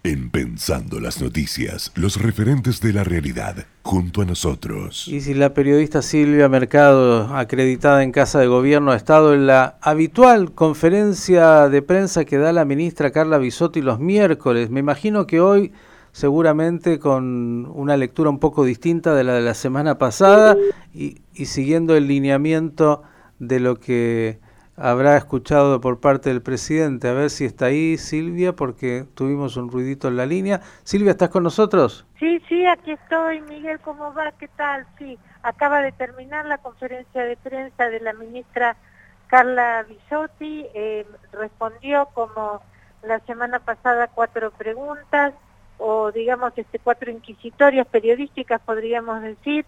En Pensando las Noticias, los referentes de la realidad, junto a nosotros. Y si la periodista Silvia Mercado, acreditada en Casa de Gobierno, ha estado en la habitual conferencia de prensa que da la ministra Carla Bisotti los miércoles, me imagino que hoy seguramente con una lectura un poco distinta de la semana pasada y siguiendo el lineamiento de lo que habrá escuchado por parte del presidente. A ver si está ahí Silvia, porque tuvimos un ruidito en la línea. Silvia, ¿estás con nosotros? Sí, aquí estoy. Miguel, ¿cómo va? ¿Qué tal? Sí, acaba de terminar la conferencia de prensa de la ministra Carla Bisotti. Respondió como la semana pasada 4 preguntas, o digamos 4 inquisitorias periodísticas, podríamos decir.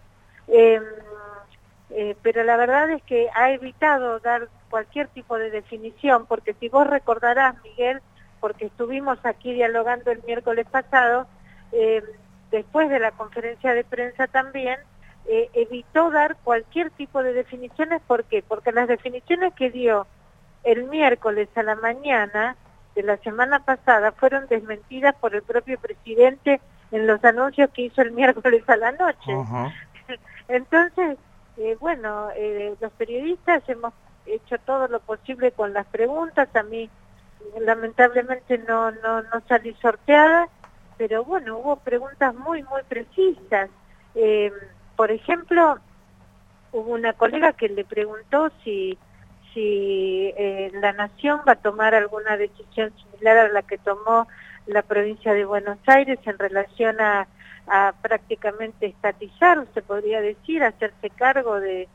Pero la verdad es que ha evitado dar cualquier tipo de definición, porque si vos recordarás, Miguel, porque estuvimos aquí dialogando el miércoles pasado, después de la conferencia de prensa también, evitó dar cualquier tipo de definiciones. ¿Por qué? Porque las definiciones que dio el miércoles a la mañana de la semana pasada fueron desmentidas por el propio presidente en los anuncios que hizo el miércoles a la noche. Entonces, los periodistas hemos hecho todo lo posible con las preguntas. A mí lamentablemente no salí sorteada, pero bueno, hubo preguntas muy precisas. Por ejemplo, hubo una colega que le preguntó si la Nación va a tomar alguna decisión similar a la que tomó la provincia de Buenos Aires en relación a prácticamente estatizar, se podría decir, hacerse cargo de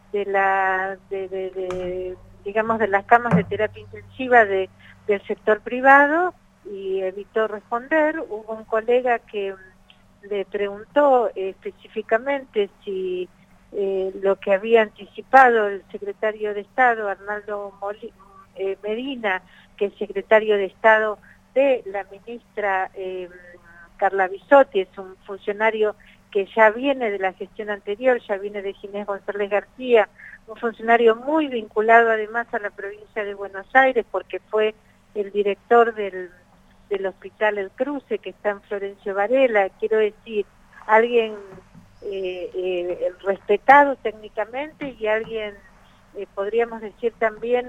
las camas de terapia intensiva del sector privado, y evitó responder. Hubo un colega que le preguntó específicamente si lo que había anticipado el secretario de Estado, Arnaldo Medina, que es secretario de Estado de la ministra Carla Bisotti, es un funcionario que ya viene de la gestión anterior, ya viene de Ginés González García, un funcionario muy vinculado además a la provincia de Buenos Aires, porque fue el director del Hospital El Cruce, que está en Florencio Varela. Quiero decir, alguien respetado técnicamente, y alguien, podríamos decir también,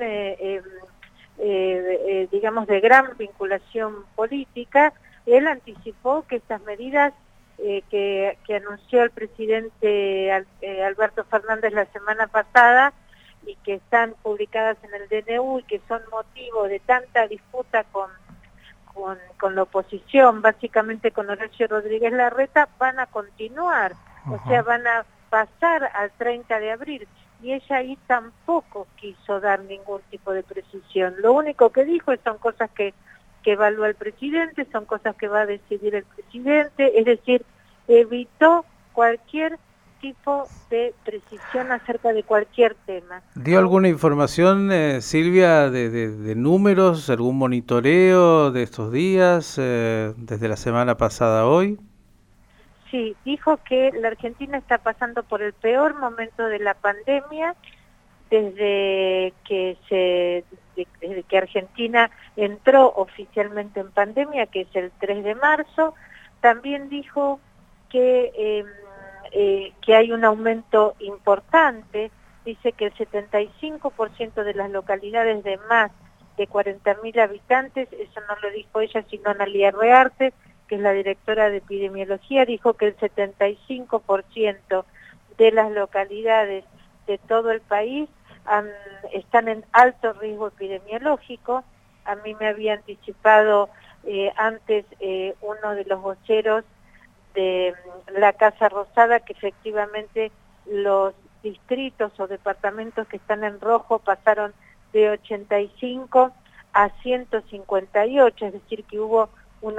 digamos, de gran vinculación política. Él anticipó que estas medidas que anunció el presidente Alberto Fernández la semana pasada, y que están publicadas en el DNU y que son motivo de tanta disputa con la oposición, básicamente con Horacio Rodríguez Larreta, van a continuar. O sea, van a pasar al 30 de abril, y ella ahí tampoco quiso dar ningún tipo de precisión. Lo único que dijo son cosas que evalúa el presidente, son cosas que va a decidir el presidente, es decir, evitó cualquier tipo de precisión acerca de cualquier tema. ¿Dio alguna información, Silvia, de números, algún monitoreo de estos días, desde la semana pasada a hoy? Sí, dijo que la Argentina está pasando por el peor momento de la pandemia desde que Argentina entró oficialmente en pandemia, que es el 3 de marzo. También dijo que hay un aumento importante. Dice que el 75% de las localidades de más de 40.000 habitantes, eso no lo dijo ella, sino Analía Rearte, que es la directora de epidemiología, dijo que el 75% de las localidades de todo el país están en alto riesgo epidemiológico. A mí me había anticipado antes uno de los voceros de la Casa Rosada que efectivamente los distritos o departamentos que están en rojo pasaron de 85 a 158, es decir, que hubo un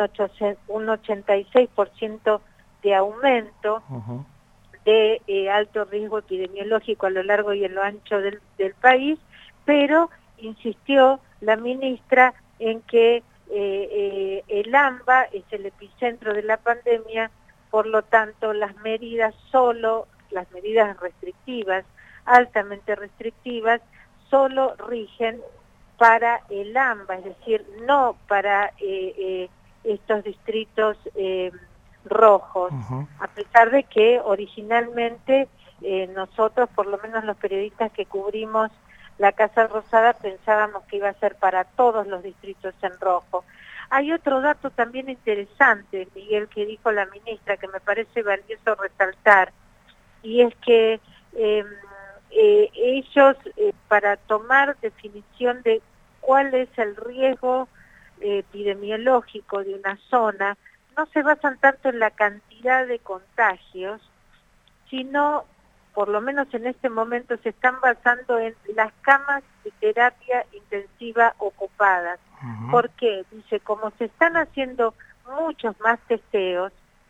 86% de aumento de alto riesgo epidemiológico a lo largo y a lo ancho del país, pero insistió la ministra en que el AMBA es el epicentro de la pandemia, por lo tanto las medidas restrictivas, altamente restrictivas, solo rigen para el AMBA, es decir, no para estos distritos rojos, a pesar de que originalmente nosotros, por lo menos los periodistas que cubrimos la Casa Rosada, pensábamos que iba a ser para todos los distritos en rojo. Hay otro dato también interesante, Miguel, que dijo la ministra, que me parece valioso resaltar, y es que ellos, para tomar definición de cuál es el riesgo epidemiológico de una zona, no se basan tanto en la cantidad de contagios, sino, por lo menos en este momento, se están basando en las camas de terapia intensiva ocupadas. ¿Por qué? Dice, como se están haciendo muchos más testeos,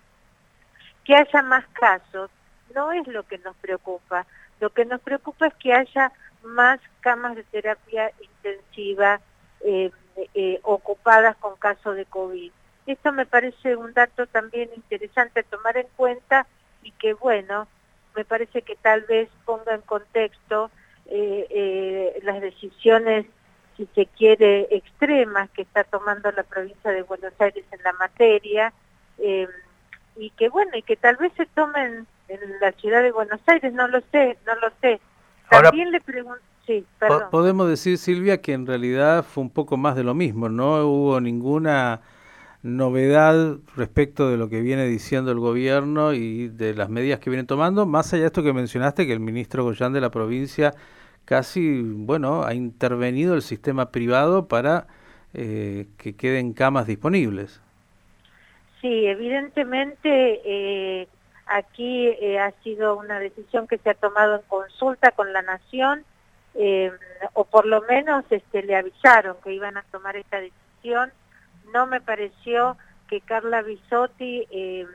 que haya más casos, no es lo que nos preocupa. Lo que nos preocupa es que haya más camas de terapia intensiva ocupadas con casos de COVID. Esto me parece un dato también interesante a tomar en cuenta y que, bueno, me parece que tal vez ponga en contexto las decisiones, si se quiere, extremas que está tomando la provincia de Buenos Aires en la materia, y que, bueno, y que tal vez se tomen en la ciudad de Buenos Aires, no lo sé. También le pregunto, sí, perdón. Podemos decir, Silvia, que en realidad fue un poco más de lo mismo, no hubo ninguna novedad respecto de lo que viene diciendo el gobierno y de las medidas que vienen tomando, más allá de esto que mencionaste, que el ministro Goyán de la provincia casi, bueno, ha intervenido el sistema privado para que queden camas disponibles. Sí, evidentemente aquí ha sido una decisión que se ha tomado en consulta con la Nación, o por lo menos le avisaron que iban a tomar esta decisión. No me pareció que Carla Bisotti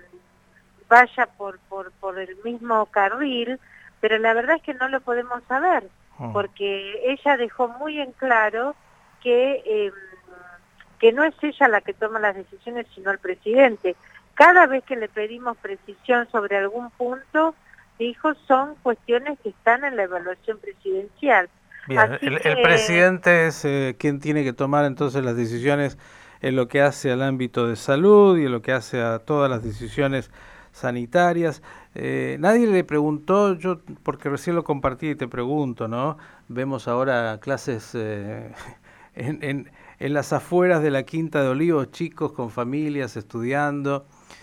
vaya por el mismo carril, pero la verdad es que no lo podemos saber, porque ella dejó muy en claro que no es ella la que toma las decisiones, sino el presidente. Cada vez que le pedimos precisión sobre algún punto, dijo, son cuestiones que están en la evaluación presidencial. Bien, el presidente es quien tiene que tomar entonces las decisiones en lo que hace al ámbito de salud y en lo que hace a todas las decisiones sanitarias. Nadie le preguntó, yo porque recién lo compartí y te pregunto, ¿no? Vemos ahora clases en las afueras de la Quinta de Olivos, chicos con familias estudiando.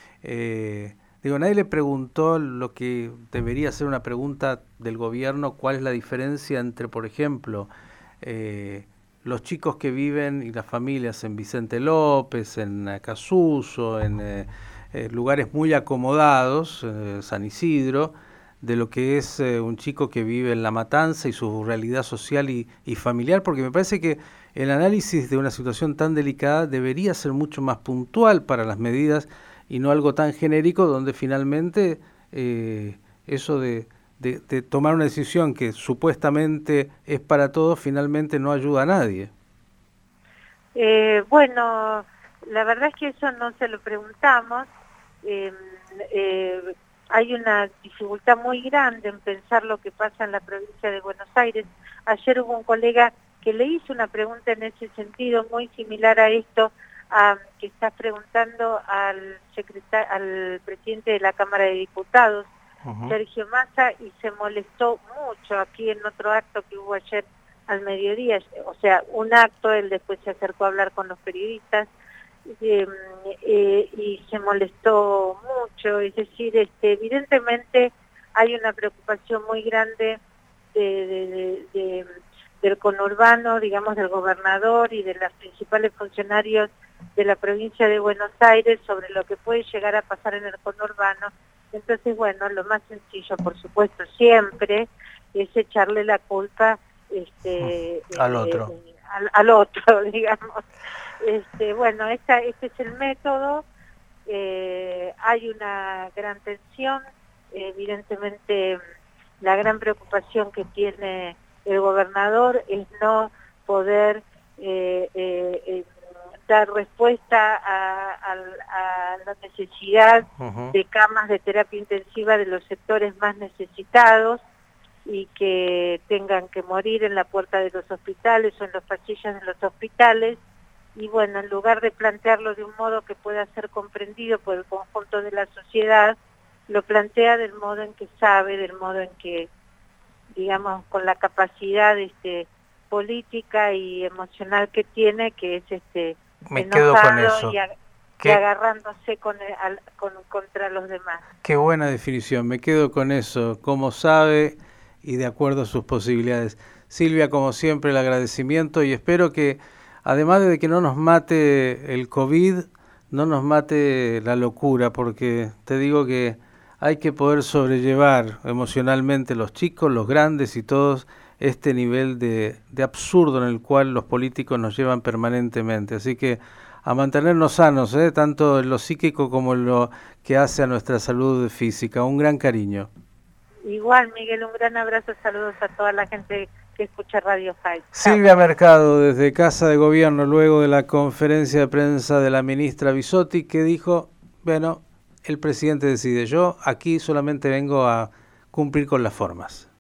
Nadie le preguntó lo que debería ser una pregunta del gobierno, cuál es la diferencia entre, por ejemplo, los chicos que viven y las familias en Vicente López, en Casuso, en lugares muy acomodados, San Isidro, de lo que es un chico que vive en La Matanza y su realidad social y familiar, porque me parece que el análisis de una situación tan delicada debería ser mucho más puntual para las medidas y no algo tan genérico donde finalmente eso de tomar una decisión que supuestamente es para todos, finalmente no ayuda a nadie. Bueno, la verdad es que eso no se lo preguntamos. Hay una dificultad muy grande en pensar lo que pasa en la provincia de Buenos Aires. Ayer hubo un colega que le hizo una pregunta en ese sentido, muy similar a esto, que está preguntando al presidente de la Cámara de Diputados, Sergio Massa, y se molestó mucho aquí en otro acto que hubo ayer al mediodía, o sea, un acto, él después se acercó a hablar con los periodistas, y se molestó mucho, es decir, evidentemente hay una preocupación muy grande del conurbano, digamos, del gobernador y de los principales funcionarios de la provincia de Buenos Aires sobre lo que puede llegar a pasar en el conurbano. Entonces, bueno, lo más sencillo, por supuesto, siempre es echarle la culpa al otro, digamos. Bueno, este es el método. Hay una gran tensión, evidentemente la gran preocupación que tiene el gobernador es no poder dar respuesta a la necesidad de camas de terapia intensiva de los sectores más necesitados y que tengan que morir en la puerta de los hospitales o en los pasillos de los hospitales, y bueno, en lugar de plantearlo de un modo que pueda ser comprendido por el conjunto de la sociedad, lo plantea del modo en que sabe, del modo en que, digamos, con la capacidad política y emocional que tiene, que es Me quedo con enojado eso. y agarrándose contra los demás. Qué buena definición, me quedo con eso, cómo sabe y de acuerdo a sus posibilidades. Silvia, como siempre, el agradecimiento y espero que, además de que no nos mate el COVID, no nos mate la locura, porque te digo que hay que poder sobrellevar emocionalmente los chicos, los grandes y todos este nivel de absurdo en el cual los políticos nos llevan permanentemente. Así que a mantenernos sanos, tanto en lo psíquico como en lo que hace a nuestra salud física. Un gran cariño. Igual, Miguel, un gran abrazo, saludos a toda la gente que escucha Radio High. Silvia Mercado, desde Casa de Gobierno, luego de la conferencia de prensa de la ministra Bisotti, que dijo, bueno, el presidente decide, yo aquí solamente vengo a cumplir con las formas.